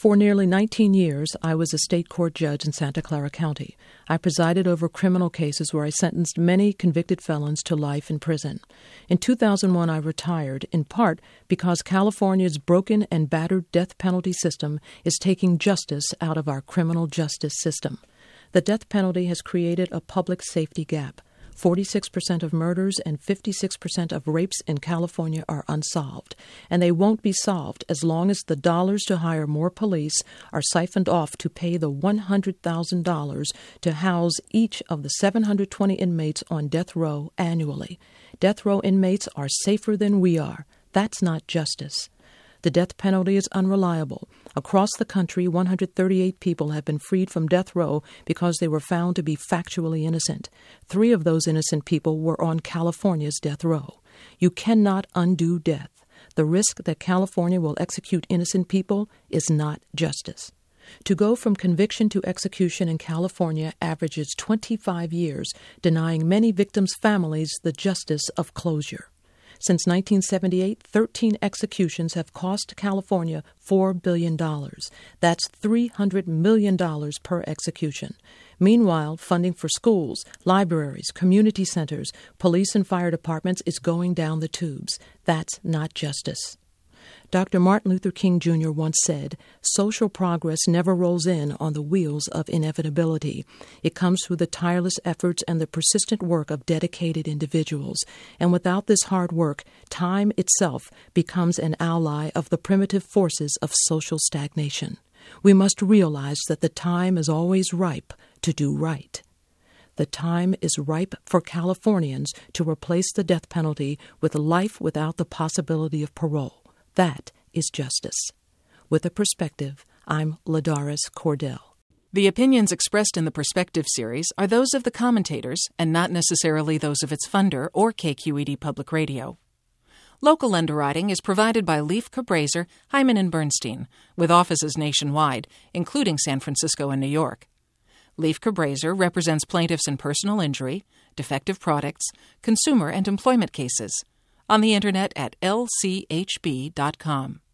For nearly 19 years, I was a state court judge in Santa Clara County. I presided over criminal cases where I sentenced many convicted felons to life in prison. In 2001, I retired, in part because California's broken and battered death penalty system is taking justice out of our criminal justice system. The death penalty has created a public safety gap. 46% of murders and 56% of rapes in California are unsolved, and they won't be solved as long as the dollars to hire more police are siphoned off to pay the $100,000 to house each of the 720 inmates on death row annually. Death row inmates are safer than we are. That's not justice. The death penalty is unreliable. Across the country, 138 people have been freed from death row because they were found to be factually innocent. 3 of those innocent people were on California's death row. You cannot undo death. The risk that California will execute innocent people is not justice. To go from conviction to execution in California averages 25 years, denying many victims' families the justice of closure. Since 1978, 13 executions have cost California $4 billion. That's $300 million per execution. Meanwhile, funding for schools, libraries, community centers, police and fire departments is going down the tubes. That's not justice. Dr. Martin Luther King Jr. once said, "Social progress never rolls in on the wheels of inevitability. It comes through the tireless efforts and the persistent work of dedicated individuals. And without this hard work, time itself becomes an ally of the primitive forces of social stagnation. We must realize that the time is always ripe to do right." The time is ripe for Californians to replace the death penalty with life without the possibility of parole. That is justice. With a Perspective, I'm Ladaris Cordell. The opinions expressed in the Perspective series are those of the commentators and not necessarily those of its funder or KQED Public Radio. Local underwriting is provided by Leif Cabraser, Hyman & Bernstein, with offices nationwide, including San Francisco and New York. Leif Cabraser represents plaintiffs in personal injury, defective products, consumer and employment cases. On the Internet at lchb.com.